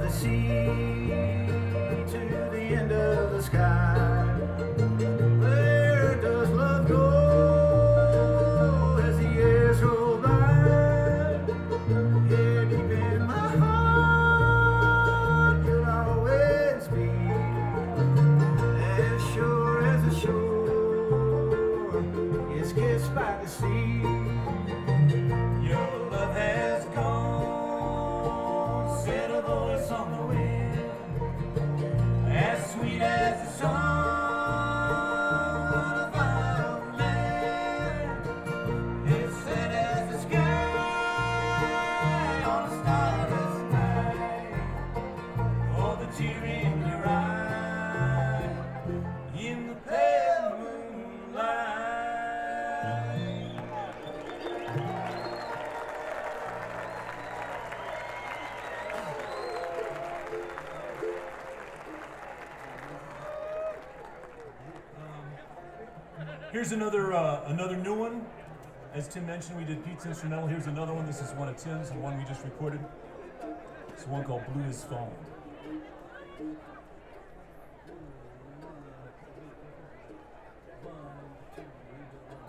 the sea to the end of the sky. Where does love go as the years roll by? Here deep in my heart, you'll always be as sure as the shore is kissed by the sea. Your love has gone, said a voice on the wind, as sweet as the song of our land. It's sad as the sky on a starless night. Oh, the tear in your eye in the pale moonlight. Here's another new one. As Tim mentioned, we did Pete's instrumental. Here's another one. This is one of Tim's, the one we just recorded. It's one called Blue is Falling.